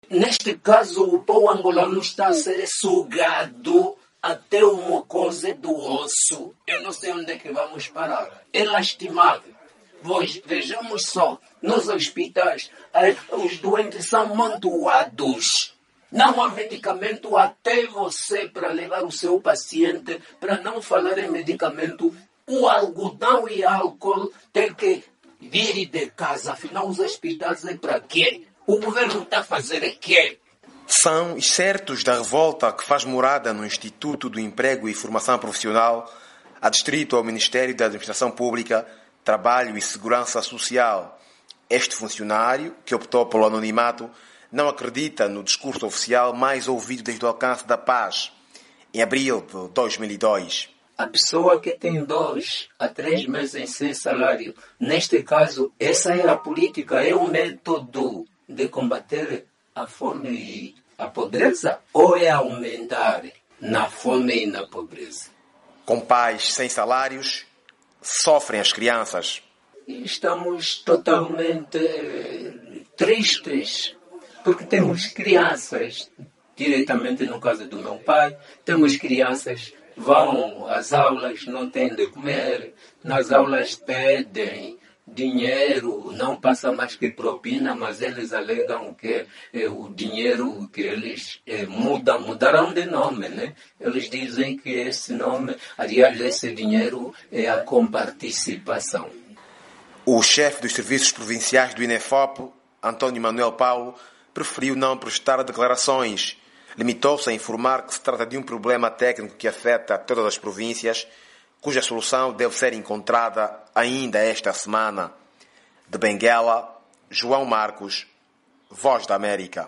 Neste caso, o povo angolano está a ser sugado até uma coisa do osso. Eu não sei onde é que vamos parar. É lastimável. Vejamos só, nos hospitais, os doentes são amontoados. Não há medicamento até você para levar o seu paciente, para não falar em medicamento, o algodão e álcool tem que vir de casa. Afinal, os hospitais é para quê? O governo está a fazer o quê? São excertos da revolta que faz morada no Instituto do Emprego e Formação Profissional, adstrito ao Ministério da Administração Pública, Trabalho e Segurança Social. Este funcionário, que optou pelo anonimato, não acredita no discurso oficial mais ouvido desde o alcance da paz, em abril de 2002. A pessoa que tem 2 a 3 meses sem salário, neste caso, essa é a política, é o método de combater a fome e a pobreza, ou é aumentar na fome e na pobreza? Com pais sem salários, sofrem as crianças. Estamos totalmente tristes, porque temos crianças, diretamente no caso do meu pai, temos crianças vão às aulas, não têm de comer, nas aulas pedem dinheiro, não passa mais que propina, mas eles alegam que o dinheiro que eles mudaram de nome, né? Eles dizem que esse nome, aliás, esse dinheiro é a comparticipação. O chefe dos serviços provinciais do INEFOP, Antônio Manuel Paulo, preferiu não prestar declarações. Limitou-se a informar que se trata de um problema técnico que afeta todas as províncias, cuja solução deve ser encontrada ainda esta semana. De Benguela, João Marcos, Voz da América.